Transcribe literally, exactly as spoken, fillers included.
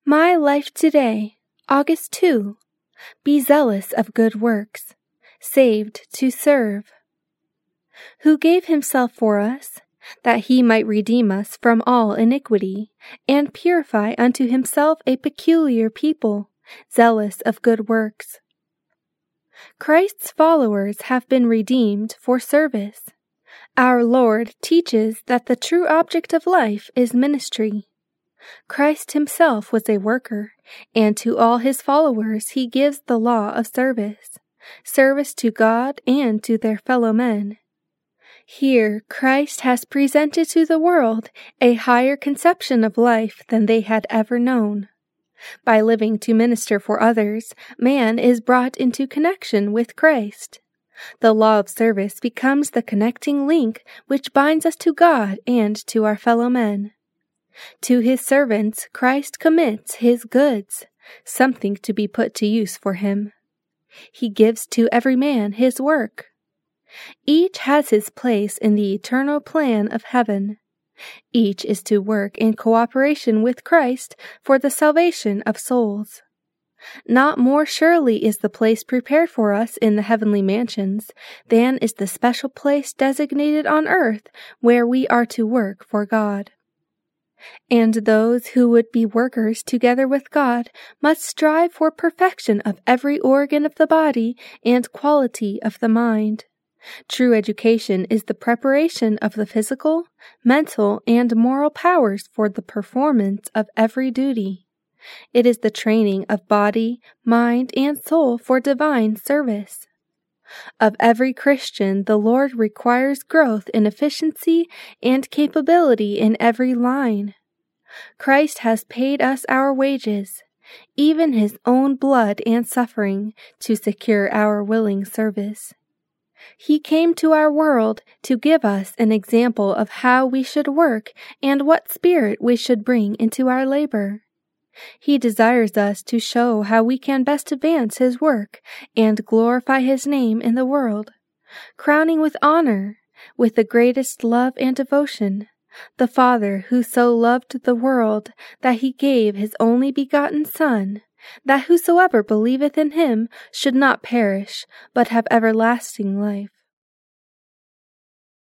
My life today, August second. Be zealous of good works, saved to serve. Who gave himself for us, that he might redeem us from all iniquity, and purify unto himself a peculiar people, zealous of good works. Christ's followers have been redeemed for service. Our Lord teaches that the true object of life is ministry. Christ himself was a worker, and to all his followers he gives the law of service, service to God and to their fellow men. Here Christ has presented to the world a higher conception of life than they had ever known. By living to minister for others, man is brought into connection with Christ. The law of service becomes the connecting link which binds us to God and to our fellow men. To his servants Christ commits his goods, something to be put to use for him. He gives to every man his work. Each has his place in the eternal plan of heaven. Each is to work in cooperation with Christ for the salvation of souls. Not more surely is the place prepared for us in the heavenly mansions than is the special place designated on earth where we are to work for God. And those who would be workers together with God must strive for perfection of every organ of the body and quality of the mind. True education is the preparation of the physical, mental, and moral powers for the performance of every duty. It is the training of body, mind, and soul for divine service. Of every Christian, the Lord requires growth in efficiency and capability in every line. Christ has paid us our wages, even his own blood and suffering, to secure our willing service. He came to our world to give us an example of how we should work and what spirit we should bring into our labor. He desires us to show how we can best advance his work and glorify his name in the world, crowning with honor, with the greatest love and devotion, the Father who so loved the world that he gave his only begotten Son, that whosoever believeth in him should not perish, but have everlasting life.